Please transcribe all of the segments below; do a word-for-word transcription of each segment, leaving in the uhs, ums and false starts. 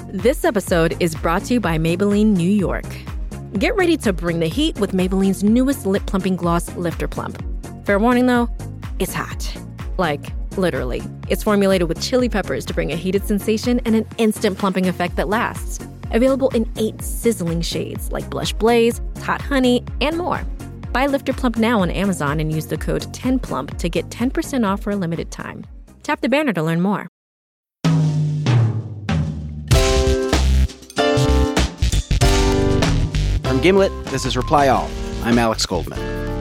This episode is brought to you by Maybelline New York. Get ready to bring the heat with Maybelline's newest lip plumping gloss, Lifter Plump. Fair warning though, it's hot. Like, literally. It's formulated with chili peppers to bring a heated sensation and an instant plumping effect that lasts. Available in eight sizzling shades like Blush Blaze, Hot Honey, and more. Buy Lifter Plump now on Amazon and use the code ten plump to get ten percent off for a limited time. Tap the banner to learn more. From Gimlet, this is Reply All. I'm Alex Goldman.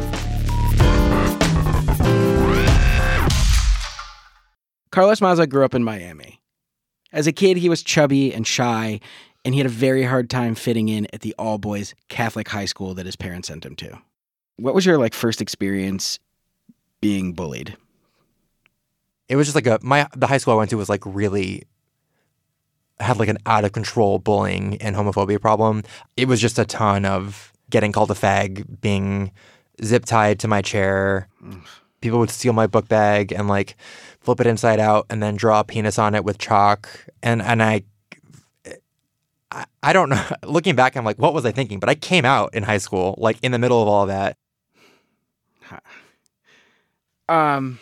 Carlos Maza grew up in Miami. As a kid, he was chubby and shy, and he had a very hard time fitting in at the all-boys Catholic high school that his parents sent him to. What was your, like, first experience being bullied? It was just like a, my, the high school I went to was like really, had like an out of control bullying and homophobia problem. It was just a ton of getting called a fag, being zip tied to my chair. People would steal my book bag and like flip it inside out and then draw a penis on it with chalk. And, and I, I, I don't know. Looking back, I'm like, what was I thinking? But I came out in high school, like in the middle of all of that. Um,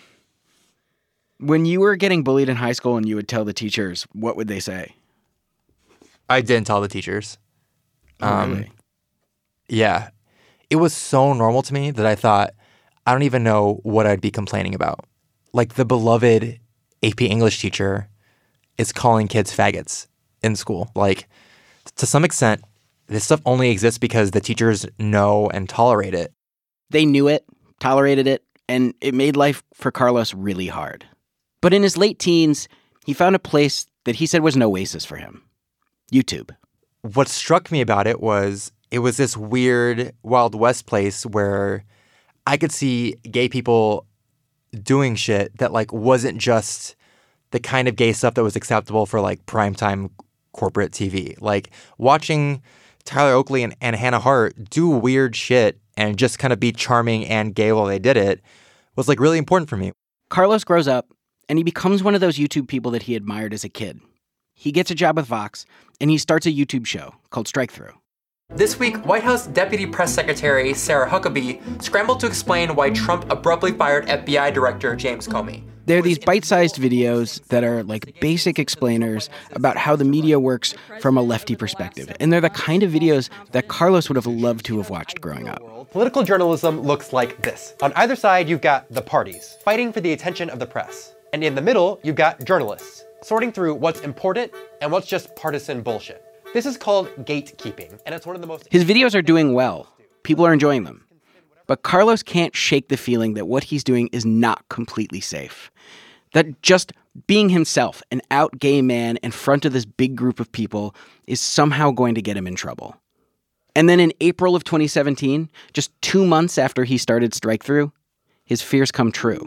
when you were getting bullied in high school and you would tell the teachers, what would they say? I didn't tell the teachers. Oh, um, really? Yeah. It was so normal to me that I thought, I don't even know what I'd be complaining about. Like the beloved A P English teacher is calling kids faggots in school. Like, to some extent, this stuff only exists because the teachers know and tolerate it. They knew it, tolerated it, and it made life for Carlos really hard. But in his late teens, he found a place that he said was an oasis for him. YouTube. What struck me about it was it was this weird Wild West place where I could see gay people doing shit that like wasn't just the kind of gay stuff that was acceptable for like primetime corporate T V. Like watching Tyler Oakley and, and Hannah Hart do weird shit and just kind of be charming and gay while they did it was like really important for me. Carlos grows up and he becomes one of those YouTube people that he admired as a kid. He gets a job with Vox and he starts a YouTube show called Strike Through. This week, White House Deputy Press Secretary Sarah Huckabee scrambled to explain why Trump abruptly fired F B I Director James Comey. They're these bite-sized videos that are like basic explainers about how the media works from a lefty perspective. And they're the kind of videos that Carlos would have loved to have watched growing up. Political journalism looks like this. On either side, you've got the parties, fighting for the attention of the press. And in the middle, you've got journalists, sorting through what's important and what's just partisan bullshit. This is called gatekeeping, and it's one of the most... His videos are doing well. People are enjoying them. But Carlos can't shake the feeling that what he's doing is not completely safe. That just being himself, an out gay man in front of this big group of people, is somehow going to get him in trouble. And then in April of twenty seventeen, just two months after he started Strike Through, his fears come true.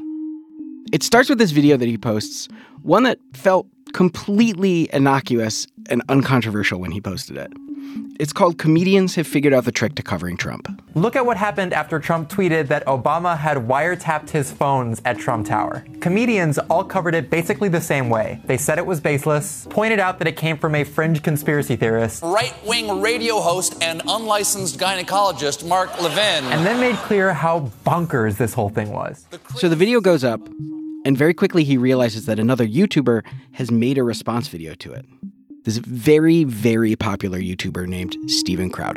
It starts with this video that he posts, one that felt completely innocuous and uncontroversial when he posted it. It's called Comedians Have Figured Out the Trick to Covering Trump. Look at what happened after Trump tweeted that Obama had wiretapped his phones at Trump Tower. Comedians all covered it basically the same way. They said it was baseless, pointed out that it came from a fringe conspiracy theorist, right-wing radio host and unlicensed gynecologist Mark Levin, and then made clear how bonkers this whole thing was. So the video goes up, and very quickly he realizes that another YouTuber has made a response video to it. This very, very popular YouTuber named Steven Crowder.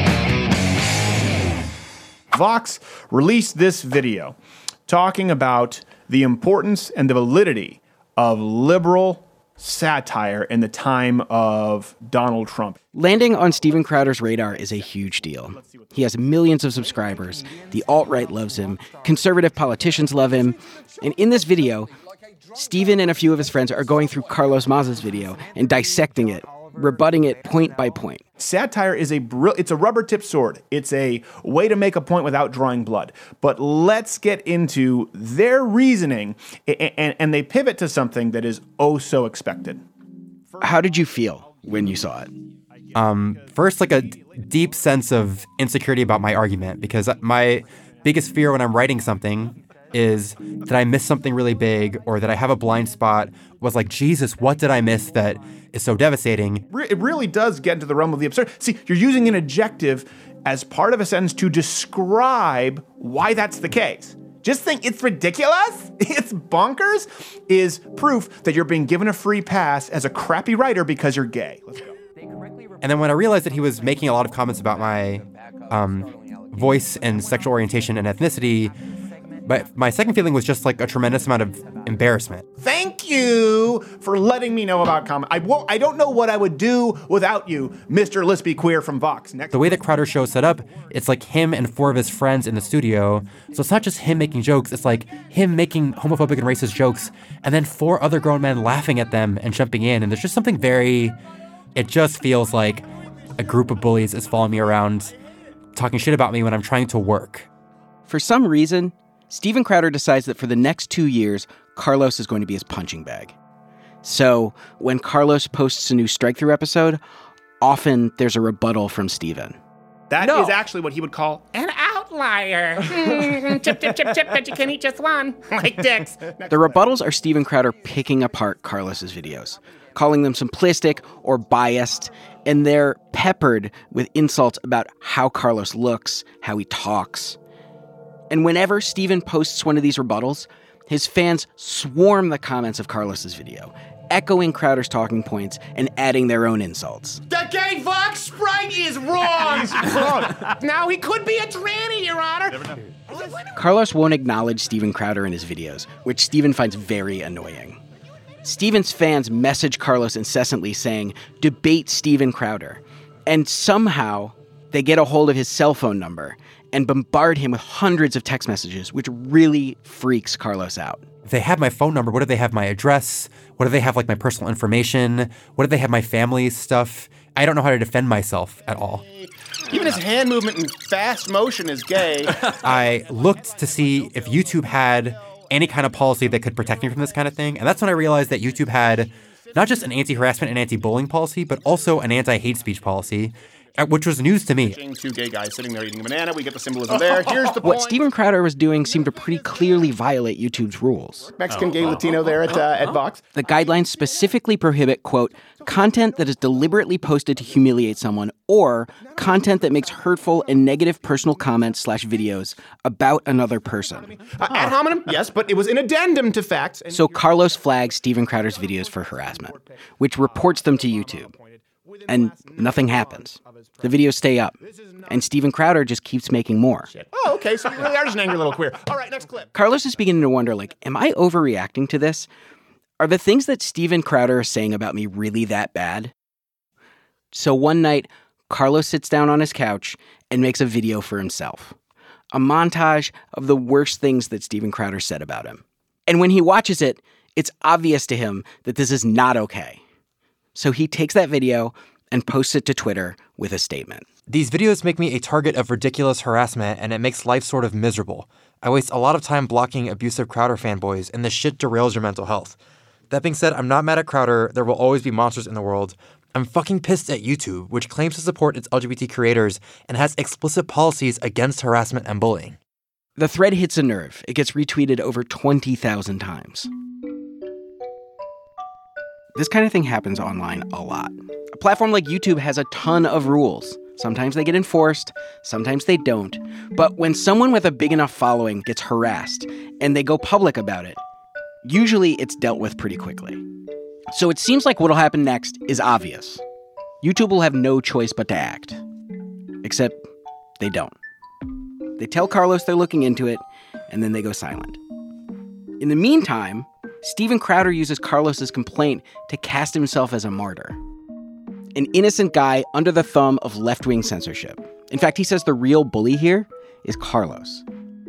Vox released this video talking about the importance and the validity of liberal satire in the time of Donald Trump. Landing on Steven Crowder's radar is a huge deal. He has millions of subscribers. The alt-right loves him. Conservative politicians love him. And in this video, Steven and a few of his friends are going through Carlos Maza's video and dissecting it, rebutting it point by point. Satire is a br- it's a rubber-tipped sword. It's a way to make a point without drawing blood. But let's get into their reasoning, and, and, and they pivot to something that is oh so expected. How did you feel when you saw it? Um, first, like a d- deep sense of insecurity about my argument, because my biggest fear when I'm writing something is that I missed something really big or that I have a blind spot was like, Jesus, what did I miss that is so devastating? It really does get into the realm of the absurd. See, you're using an adjective as part of a sentence to describe why that's the case. Just think it's ridiculous, it's bonkers, is proof that you're being given a free pass as a crappy writer because you're gay. Let's go. And then when I realized that he was making a lot of comments about my um, voice and sexual orientation and ethnicity, but my second feeling was just like a tremendous amount of embarrassment. Thank you for letting me know about comment. I won't, I don't know what I would do without you, Mister Lispy Queer from Vox. Next. The way that Crowder's show is set up, it's like him and four of his friends in the studio. So it's not just him making jokes, it's like him making homophobic and racist jokes, and then four other grown men laughing at them and jumping in. And there's just something very, it just feels like a group of bullies is following me around, talking shit about me when I'm trying to work. For some reason, Steven Crowder decides that for the next two years, Carlos is going to be his punching bag. So when Carlos posts a new strike-through episode, often there's a rebuttal from Steven. That No. is actually what he would call An outlier. Mm, tip, tip, tip, tip, but you can eat just one. Like dicks. The rebuttals are Steven Crowder picking apart Carlos's videos, calling them simplistic or biased, and they're peppered with insults about how Carlos looks, how he talks. And whenever Steven posts one of these rebuttals, his fans swarm the comments of Carlos's video, echoing Crowder's talking points and adding their own insults. The gay Vox Sprite is wrong. Now he could be a tranny, Your Honor. Carlos won't acknowledge Steven Crowder in his videos, which Steven finds very annoying. Steven's fans message Carlos incessantly saying, "Debate Steven Crowder." And somehow they get a hold of his cell phone number and bombard him with hundreds of text messages, which really freaks Carlos out. If they have my phone number, what if they have my address? What if they have like my personal information? What if they have my family's stuff? I don't know how to defend myself at all. Even his hand movement in fast motion is gay. I looked to see if YouTube had any kind of policy that could protect me from this kind of thing. And that's when I realized that YouTube had not just an anti-harassment and anti-bullying policy, but also an anti-hate speech policy, which was news to me. Two gay guys sitting there eating a banana. We get the symbolism there. Here's the What point. Steven Crowder was doing seemed to pretty clearly violate YouTube's rules. Mexican gay Latino there at uh, at Vox. The guidelines specifically prohibit, quote, content that is deliberately posted to humiliate someone or content that makes hurtful and negative personal comments slash videos about another person. Uh, ad hominem, yes, but it was an addendum to facts. And So Carlos flags Steven Crowder's videos for harassment, which reports them to YouTube. And nothing happens. The videos stay up. And Steven Crowder just keeps making more. oh, okay, so you really are just an angry little queer. All right, next clip. Carlos is beginning to wonder, like, am I overreacting to this? Are the things that Steven Crowder is saying about me really that bad? So one night, Carlos sits down on his couch and makes a video for himself. A montage of the worst things that Steven Crowder said about him. And when he watches it, it's obvious to him that this is not okay. So he takes that video and posts it to Twitter with a statement. These videos make me a target of ridiculous harassment, and it makes life sort of miserable. I waste a lot of time blocking abusive Crowder fanboys, and this shit derails your mental health. That being said, I'm not mad at Crowder. There will always be monsters in the world. I'm fucking pissed at YouTube, which claims to support its L G B T creators and has explicit policies against harassment and bullying. The thread hits a nerve. It gets retweeted over twenty thousand times. This kind of thing happens online a lot. A platform like YouTube has a ton of rules. Sometimes they get enforced, sometimes they don't. But when someone with a big enough following gets harassed and they go public about it, usually it's dealt with pretty quickly. So it seems like what'll happen next is obvious. YouTube will have no choice but to act. Except they don't. They tell Carlos they're looking into it, and then they go silent. In the meantime, Steven Crowder uses Carlos's complaint to cast himself as a martyr. An innocent guy under the thumb of left-wing censorship. In fact, he says the real bully here is Carlos.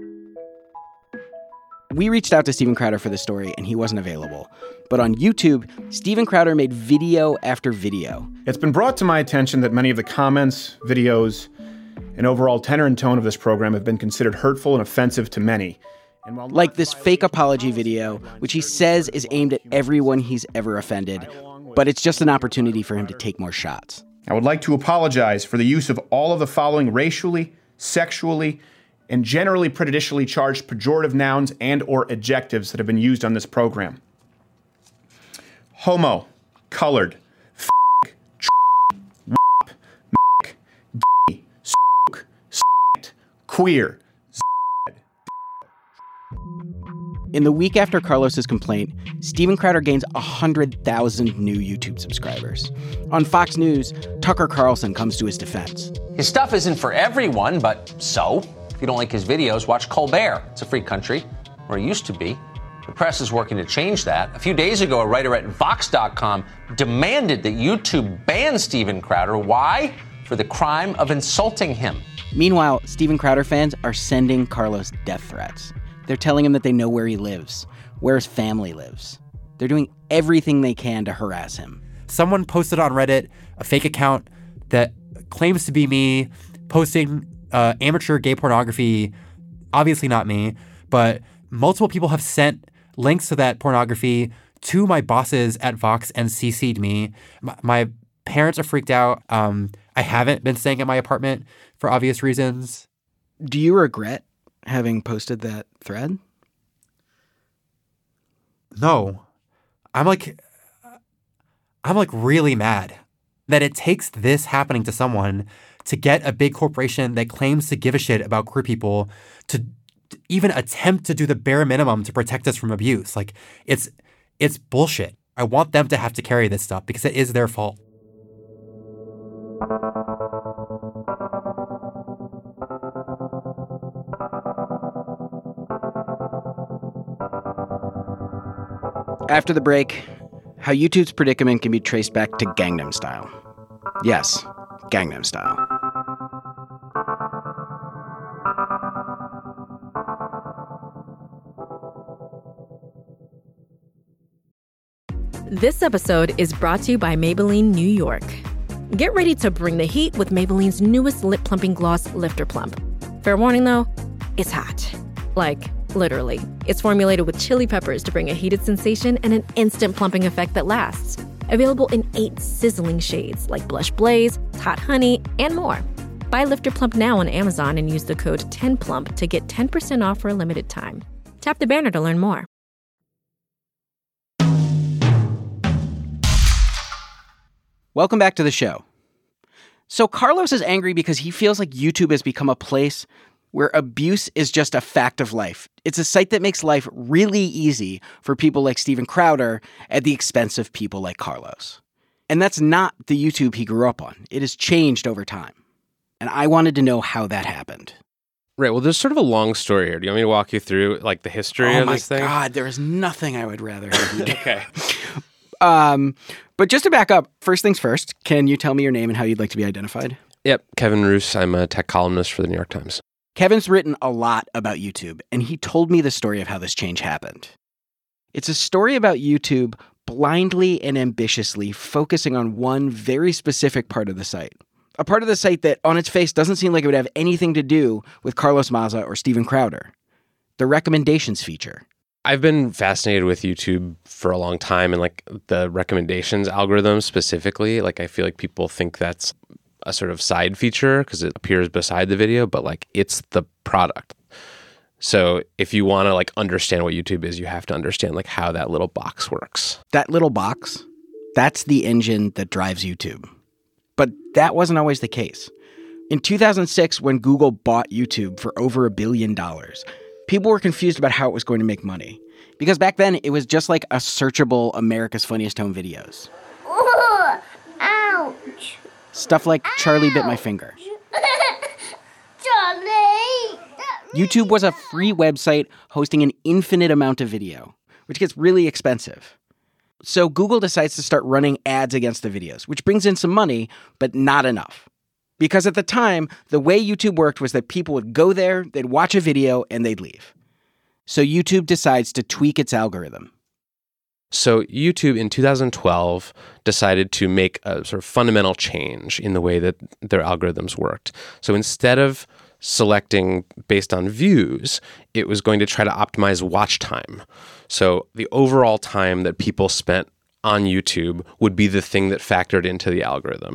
We reached out to Steven Crowder for this story, and he wasn't available. But on YouTube, Steven Crowder made video after video. It's been brought to my attention that many of the comments, videos, and overall tenor and tone of this program have been considered hurtful and offensive to many. And while Like this fake apology video, which he says is aimed at everyone he's ever offended, but it's just an opportunity for him to take more shots. I would like to apologize for the use of all of the following racially, sexually, and generally prejudicially charged pejorative nouns and or adjectives that have been used on this program. Homo, colored, f***, tr**, rap, m***, gay, s***, s***, queer. In the week after Carlos's complaint, Steven Crowder gains one hundred thousand new YouTube subscribers. On Fox News, Tucker Carlson comes to his defense. His stuff isn't for everyone, but so? If you don't like his videos, watch Colbert. It's a free country, or it used to be. The press is working to change that. A few days ago, a writer at Vox dot com demanded that YouTube ban Steven Crowder. Why? For the crime of insulting him. Meanwhile, Steven Crowder fans are sending Carlos death threats. They're telling him that they know where he lives, where his family lives. They're doing everything they can to harass him. Someone posted on Reddit a fake account that claims to be me posting uh, amateur gay pornography. Obviously not me, but multiple people have sent links to that pornography to my bosses at Vox and C C'd me. My, my parents are freaked out. Um, I haven't been staying at my apartment for obvious reasons. Do you regret having posted that thread? No. I'm like, I'm like really mad that it takes this happening to someone to get a big corporation that claims to give a shit about queer people to even attempt to do the bare minimum to protect us from abuse. Like, it's it's bullshit. I want them to have to carry this stuff because it is their fault. After the break, how YouTube's predicament can be traced back to Gangnam Style. Yes, Gangnam Style. This episode is brought to you by Maybelline New York. Get ready to bring the heat with Maybelline's newest lip plumping gloss, Lifter Plump. Fair warning though, it's hot. Like, literally. It's formulated with chili peppers to bring a heated sensation and an instant plumping effect that lasts. Available in eight sizzling shades like Blush Blaze, Hot Honey, and more. Buy Lifter Plump now on Amazon and use the code ten plump to get ten percent off for a limited time. Tap the banner to learn more. Welcome back to the show. So Carlos is angry because he feels like YouTube has become a place where abuse is just a fact of life. It's a site that makes life really easy for people like Steven Crowder at the expense of people like Carlos. And that's not the YouTube he grew up on. It has changed over time. And I wanted to know how that happened. Right. Well, there's sort of a long story here. Do you want me to walk you through like the history oh of this thing? Oh my God, there is nothing I would rather have you do. Okay. Um, but just to back up, first things first, can you tell me your name and how you'd like to be identified? Yep. Kevin Roos. I'm a tech columnist for the New York Times. Kevin's written a lot about YouTube, and he told me the story of how this change happened. It's a story about YouTube blindly and ambitiously focusing on one very specific part of the site. A part of the site that, on its face, doesn't seem like it would have anything to do with Carlos Maza or Steven Crowder. The recommendations feature. I've been fascinated with YouTube for a long time, and like the recommendations algorithm specifically. Like, I feel like people think that's a sort of side feature because it appears beside the video, but like it's the product. So if you want to like understand what YouTube is, you have to understand like how that little box works. That little box, that's the engine that drives YouTube. But that wasn't always the case. In two thousand six, when Google bought YouTube for over a billion dollars, people were confused about how it was going to make money. Because back then, it was just like a searchable America's Funniest Home Videos. Ooh, ouch. Stuff like Charlie Bit My Finger. Charlie! YouTube was a free website hosting an infinite amount of video, which gets really expensive. So Google decides to start running ads against the videos, which brings in some money, but not enough. Because at the time, the way YouTube worked was that people would go there, they'd watch a video, and they'd leave. So YouTube decides to tweak its algorithm. So YouTube in two thousand twelve decided to make a sort of fundamental change in the way that their algorithms worked. So instead of selecting based on views, it was going to try to optimize watch time. So the overall time that people spent on YouTube would be the thing that factored into the algorithm.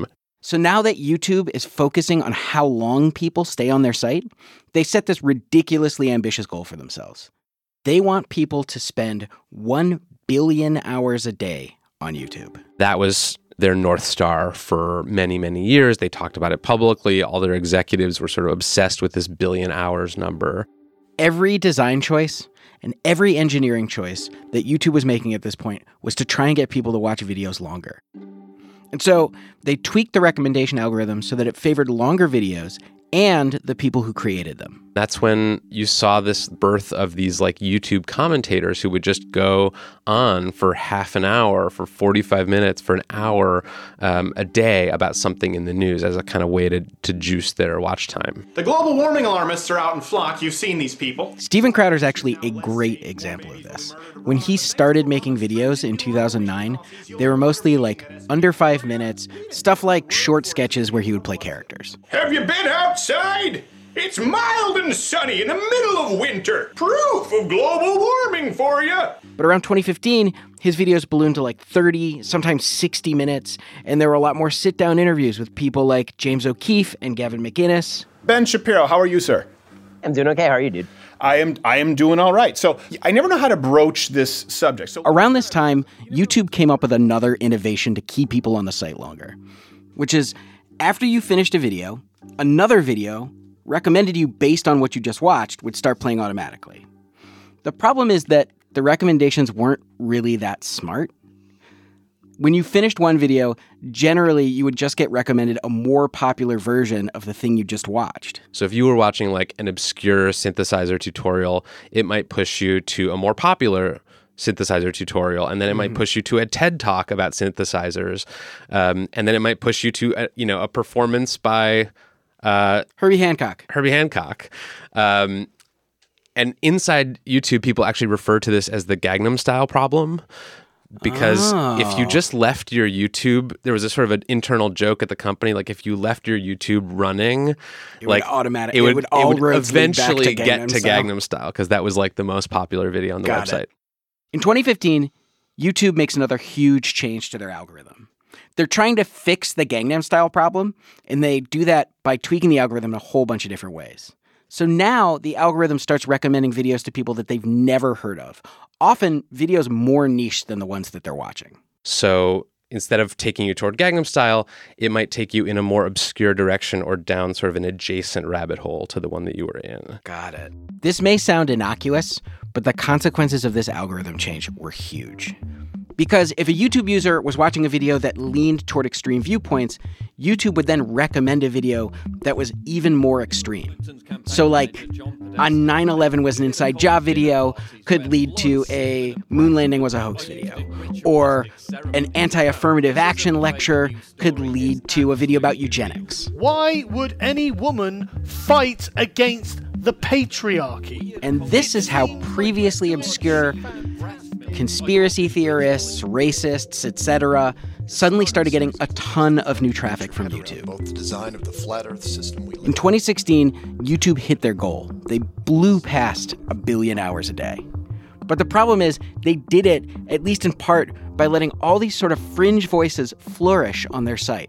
So now that YouTube is focusing on how long people stay on their site, they set this ridiculously ambitious goal for themselves. They want people to spend one billion hours a day on YouTube. That was their North Star for many, many years. They talked about it publicly. All their executives were sort of obsessed with this billion hours number. Every design choice and every engineering choice that YouTube was making at this point was to try and get people to watch videos longer. And so they tweaked the recommendation algorithm so that it favored longer videos and the people who created them. That's when you saw this birth of these like YouTube commentators who would just go on for half an hour, for forty-five minutes, for an hour um, a day about something in the news as a kind of way to, to juice their watch time. The global warming alarmists are out in flock. You've seen these people. Steven Crowder is actually a great example of this. When he started making videos in two thousand nine, they were mostly like under five minutes, stuff like short sketches where he would play characters. Have you been outside? It's mild and sunny in the middle of winter. Proof of global warming for you. But around twenty fifteen, his videos ballooned to like thirty, sometimes sixty minutes, and there were a lot more sit-down interviews with people like James O'Keefe and Gavin McInnes. Ben Shapiro, how are you, sir? I'm doing okay. How are you, dude? I am I am doing all right. So I never know how to broach this subject. So around this time, YouTube came up with another innovation to keep people on the site longer, which is after you finished a video, another video recommended you based on what you just watched would start playing automatically. The problem is that the recommendations weren't really that smart. When you finished one video, generally you would just get recommended a more popular version of the thing you just watched. So if you were watching like an obscure synthesizer tutorial, it might push you to a more popular synthesizer tutorial, and then it might push you to a TED Talk about synthesizers, um, and then it might push you to a, you know a performance by uh, Herbie Hancock. Herbie Hancock. Um, and inside YouTube, people actually refer to this as the Gangnam Style problem. Because oh. if you just left your YouTube, there was a sort of an internal joke at the company, like if you left your YouTube running, it like would automatic, it would, it would, all it would eventually to get to style. Gangnam Style, because that was like the most popular video on the Got website. It. In twenty fifteen, YouTube makes another huge change to their algorithm. They're trying to fix the Gangnam Style problem, and they do that by tweaking the algorithm in a whole bunch of different ways. So now the algorithm starts recommending videos to people that they've never heard of, often videos more niche than the ones that they're watching. So instead of taking you toward Gangnam Style, it might take you in a more obscure direction or down sort of an adjacent rabbit hole to the one that you were in. Got it. This may sound innocuous, but the consequences of this algorithm change were huge. Because if a YouTube user was watching a video that leaned toward extreme viewpoints, YouTube would then recommend a video that was even more extreme. So like, on nine eleven was an inside job video could lead to a moon landing was a hoax video. Or an anti-affirmative action lecture could lead to a video about eugenics. Why would any woman fight against the patriarchy? And this is how previously obscure conspiracy theorists, racists, et cetera, suddenly started getting a ton of new traffic from YouTube. Both the design of the flat Earth system we live in twenty sixteen, YouTube hit their goal. They blew past a billion hours a day. But the problem is they did it, at least in part, by letting all these sort of fringe voices flourish on their site.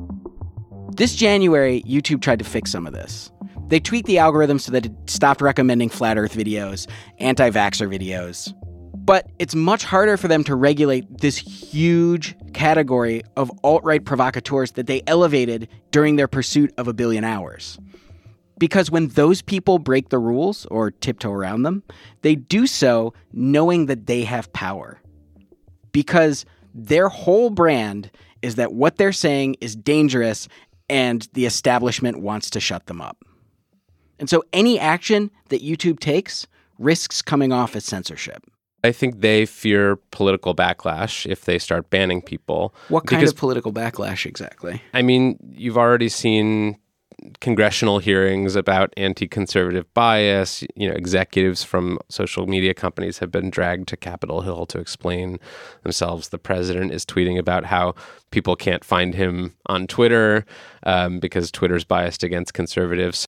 This January, YouTube tried to fix some of this. They tweaked the algorithm so that it stopped recommending flat Earth videos, anti-vaxxer videos. But it's much harder for them to regulate this huge category of alt-right provocateurs that they elevated during their pursuit of a billion hours. Because when those people break the rules or tiptoe around them, they do so knowing that they have power. Because their whole brand is that what they're saying is dangerous and the establishment wants to shut them up. And so any action that YouTube takes risks coming off as censorship. I think they fear political backlash if they start banning people. What kind because, of political backlash exactly? I mean, you've already seen congressional hearings about anti-conservative bias. You know, executives from social media companies have been dragged to Capitol Hill to explain themselves. The president is tweeting about how people can't find him on Twitter um, because Twitter's biased against conservatives.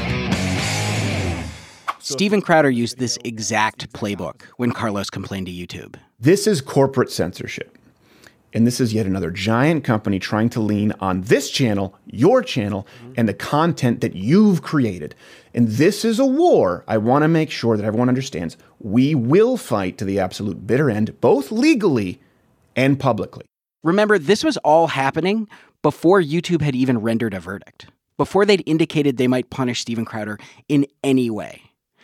Steven Crowder used this exact playbook when Carlos complained to YouTube. This is corporate censorship. And this is yet another giant company trying to lean on this channel, your channel, and the content that you've created. And this is a war I want to make sure that everyone understands we will fight to the absolute bitter end, both legally and publicly. Remember, this was all happening before YouTube had even rendered a verdict, before they'd indicated they might punish Steven Crowder in any way.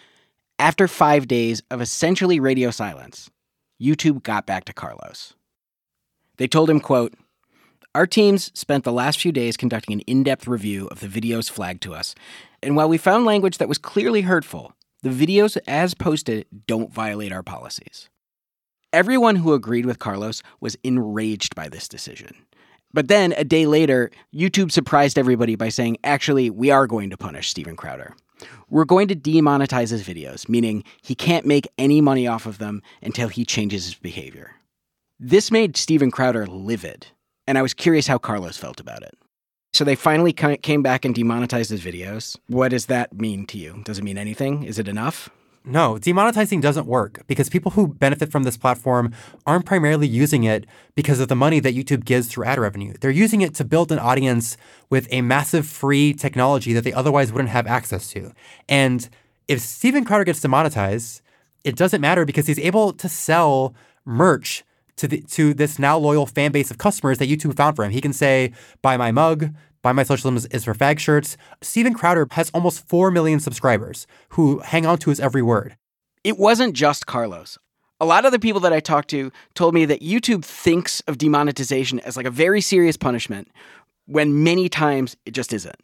After five days of essentially radio silence, YouTube got back to Carlos. They told him, quote, "Our teams spent the last few days conducting an in-depth review of the videos flagged to us, and while we found language that was clearly hurtful, the videos as posted don't violate our policies." Everyone who agreed with Carlos was enraged by this decision. But then, a day later, YouTube surprised everybody by saying, actually, we are going to punish Steven Crowder. We're going to demonetize his videos, meaning he can't make any money off of them until he changes his behavior. This made Steven Crowder livid, and I was curious how Carlos felt about it. So they finally came back and demonetized his videos. What does that mean to you? Does it mean anything? Is it enough? No, demonetizing doesn't work because people who benefit from this platform aren't primarily using it because of the money that YouTube gives through ad revenue. They're using it to build an audience with a massive free technology that they otherwise wouldn't have access to. And if Steven Crowder gets demonetized, it doesn't matter because he's able to sell merch to the, to this now loyal fan base of customers that YouTube found for him. He can say, buy my mug, buy my socialism is, is for fag shirts. Steven Crowder has almost four million subscribers who hang on to his every word. It wasn't just Carlos. A lot of the people that I talked to told me that YouTube thinks of demonetization as like a very serious punishment when many times it just isn't.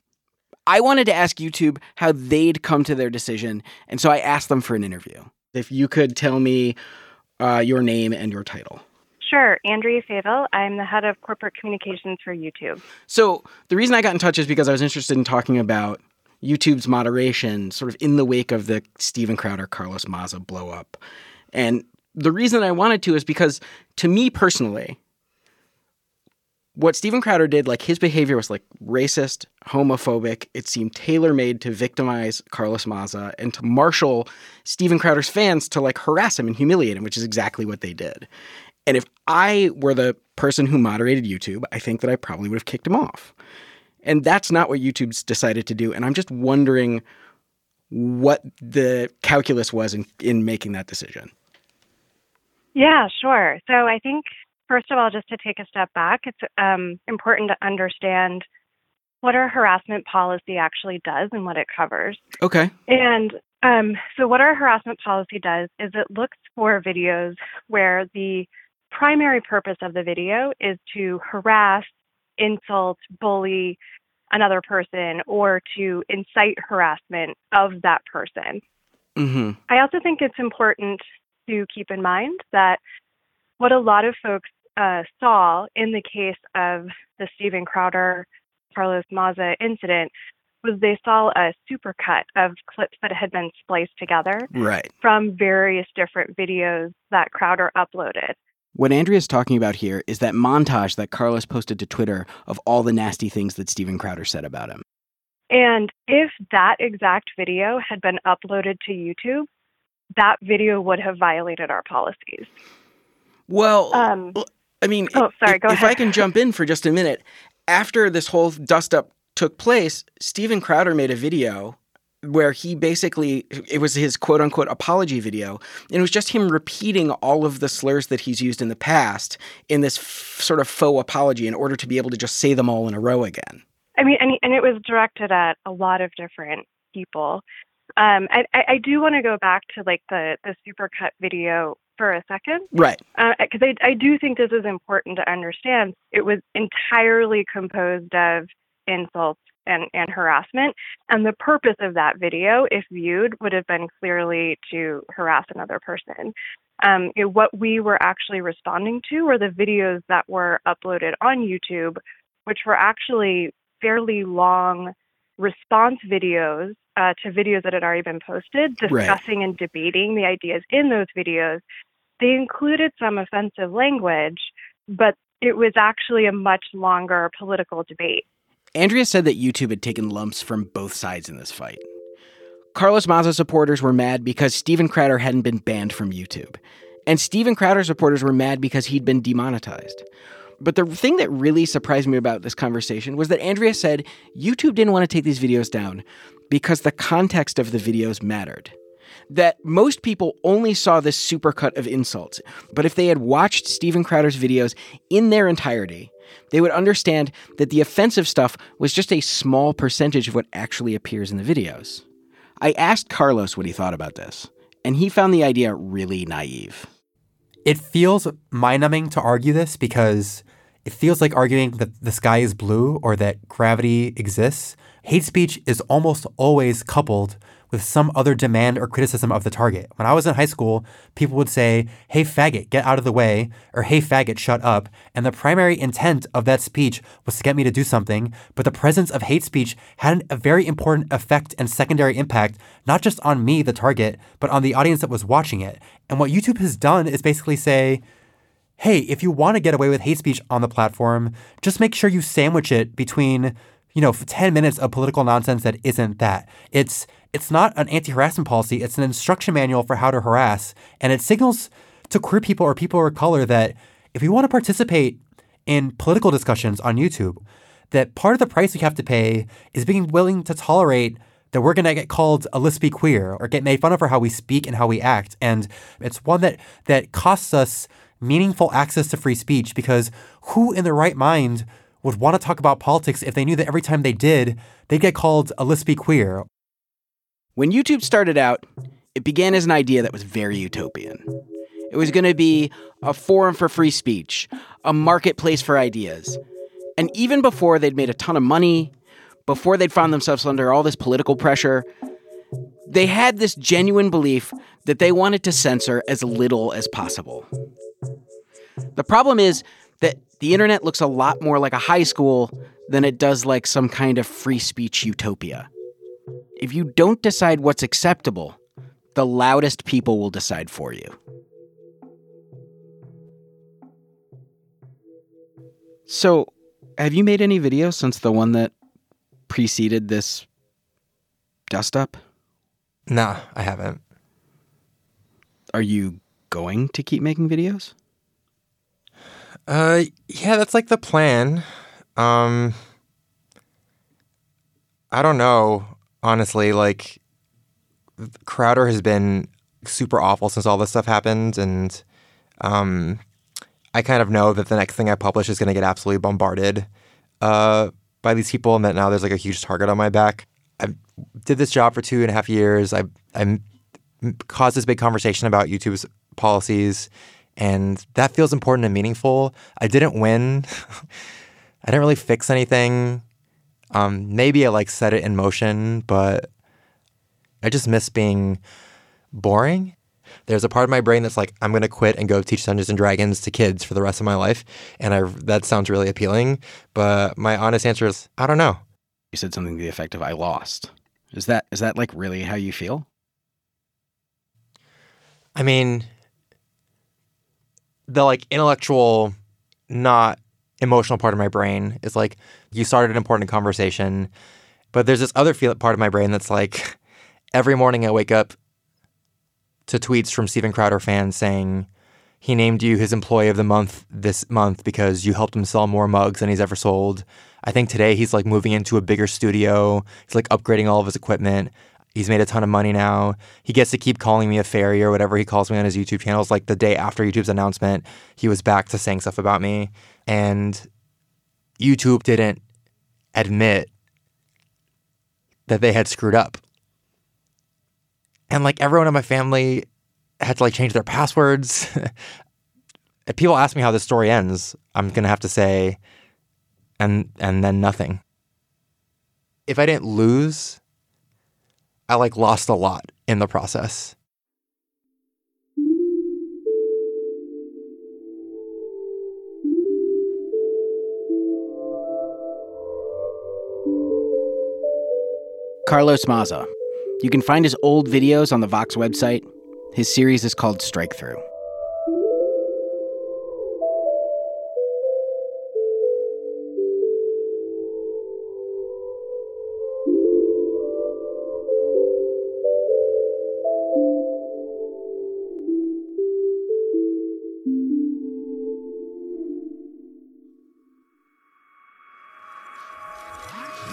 I wanted to ask YouTube how they'd come to their decision, and so I asked them for an interview. If you could tell me uh, your name and your title. Sure. Andrea Favel. I'm the head of corporate communications for YouTube. So the reason I got in touch is because I was interested in talking about YouTube's moderation sort of in the wake of the Steven Crowder, Carlos Maza blow up. And the reason I wanted to is because to me personally, what Steven Crowder did, like his behavior was like racist, homophobic. It seemed tailor-made to victimize Carlos Maza and to marshal Steven Crowder's fans to like harass him and humiliate him, which is exactly what they did. And if I were the person who moderated YouTube, I think that I probably would have kicked him off. And that's not what YouTube's decided to do. And I'm just wondering what the calculus was in, in making that decision. Yeah, sure. So I think, first of all, just to take a step back, it's um, important to understand what our harassment policy actually does and what it covers. Okay. And um, so what our harassment policy does is it looks for videos where the primary purpose of the video is to harass, insult, bully another person, or to incite harassment of that person. Mm-hmm. I also think it's important to keep in mind that what a lot of folks uh, saw in the case of the Steven Crowder, Carlos Maza incident was they saw a supercut of clips that had been spliced together right. from various different videos that Crowder uploaded. What Andrea's talking about here is that montage that Carlos posted to Twitter of all the nasty things that Steven Crowder said about him. And if that exact video had been uploaded to YouTube, that video would have violated our policies. Well, um, I mean, oh, sorry, if, go if ahead. I can jump in for just a minute, after this whole dust-up took place, Steven Crowder made a video where he basically, it was his quote-unquote apology video, and it was just him repeating all of the slurs that he's used in the past in this f- sort of faux apology in order to be able to just say them all in a row again. I mean, and, and it was directed at a lot of different people. Um, I, I do want to go back to like the, the supercut video for a second. Right. Because uh, I, I do think this is important to understand. It was entirely composed of insults and, and harassment. And the purpose of that video, if viewed, would have been clearly to harass another person. Um, it, what we were actually responding to were the videos that were uploaded on YouTube, which were actually fairly long response videos uh, to videos that had already been posted, discussing right. and debating the ideas in those videos. They included some offensive language, but it was actually a much longer political debate. Andrea said that YouTube had taken lumps from both sides in this fight. Carlos Maza supporters were mad because Steven Crowder hadn't been banned from YouTube. And Steven Crowder supporters were mad because he'd been demonetized. But the thing that really surprised me about this conversation was that Andrea said YouTube didn't want to take these videos down because the context of the videos mattered. That most people only saw this supercut of insults, but if they had watched Steven Crowder's videos in their entirety, they would understand that the offensive stuff was just a small percentage of what actually appears in the videos. I asked Carlos what he thought about this, and he found the idea really naive. It feels mind-numbing to argue this because it feels like arguing that the sky is blue or that gravity exists. Hate speech is almost always coupled with some other demand or criticism of the target. When I was in high school, people would say, hey, faggot, get out of the way, or hey, faggot, shut up. And the primary intent of that speech was to get me to do something. But the presence of hate speech had a very important effect and secondary impact, not just on me, the target, but on the audience that was watching it. And what YouTube has done is basically say, hey, if you want to get away with hate speech on the platform, just make sure you sandwich it between, you know, ten minutes of political nonsense that isn't that. It's It's not an anti-harassment policy. It's an instruction manual for how to harass. And it signals to queer people or people of color that if we want to participate in political discussions on YouTube, that part of the price we have to pay is being willing to tolerate that we're going to get called a lispy queer or get made fun of for how we speak and how we act. And it's one that, that costs us meaningful access to free speech, because who in their right mind would want to talk about politics if they knew that every time they did, they'd get called a lispy queer? When YouTube started out, it began as an idea that was very utopian. It was going to be a forum for free speech, a marketplace for ideas. And even before they'd made a ton of money, before they'd found themselves under all this political pressure, they had this genuine belief that they wanted to censor as little as possible. The problem is that the internet looks a lot more like a high school than it does like some kind of free speech utopia. If you don't decide what's acceptable, the loudest people will decide for you. So, have you made any videos since the one that preceded this dust-up? Nah, I haven't. Are you going to keep making videos? Uh, yeah, that's like the plan. Um, I don't know. Honestly, like, Crowder has been super awful since all this stuff happened, and um, I kind of know that the next thing I publish is going to get absolutely bombarded uh, by these people, and that now there's like a huge target on my back. I did this job for two and a half years. I I caused this big conversation about YouTube's policies, and that feels important and meaningful. I didn't win. I didn't really fix anything. Um, maybe I like set it in motion, but I just miss being boring. There's a part of my brain that's like, I'm going to quit and go teach Dungeons and Dragons to kids for the rest of my life. And I, that sounds really appealing. But my honest answer is, I don't know. You said something to the effect of, I lost. Is that is that like really how you feel? I mean, the like intellectual, not emotional part of my brain is like, you started an important conversation, but there's this other feel part of my brain that's like, every morning I wake up to tweets from Steven Crowder fans saying he named you his employee of the month this month because you helped him sell more mugs than he's ever sold. I think today he's like moving into a bigger studio. He's like upgrading all of his equipment. He's made a ton of money now. He gets to keep calling me a fairy or whatever he calls me on his YouTube channels. Like the day after YouTube's announcement, he was back to saying stuff about me. And YouTube didn't admit that they had screwed up. And like everyone in my family had to like change their passwords. If people ask me how this story ends, I'm going to have to say, and and then nothing. If I didn't lose, I like lost a lot in the process. Carlos Maza. You can find his old videos on the Vox website. His series is called Strike Through.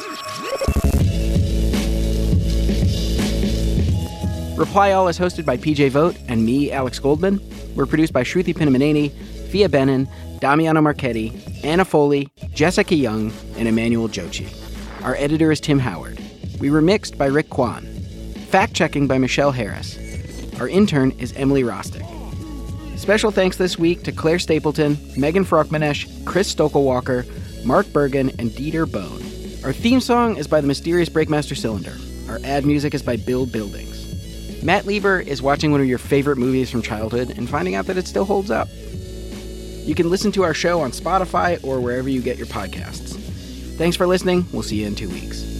Reply All is hosted by P J Vogt and me, Alex Goldman. We're produced by Shruti Pinamaneni, Fia Benin, Damiano Marchetti, Anna Foley, Jessica Young, and Emmanuel Jochi. Our editor is Tim Howard. We were mixed by Rick Kwan. Fact-checking by Michelle Harris. Our intern is Emily Rostick. Special thanks this week to Claire Stapleton, Megan Frogmanesh, Chris Stokelwalker, Mark Bergen, and Dieter Bone. Our theme song is by the mysterious Breakmaster Cylinder. Our ad music is by Bill Buildings. Matt Lieber is watching one of your favorite movies from childhood and finding out that it still holds up. You can listen to our show on Spotify or wherever you get your podcasts. Thanks for listening. We'll see you in two weeks.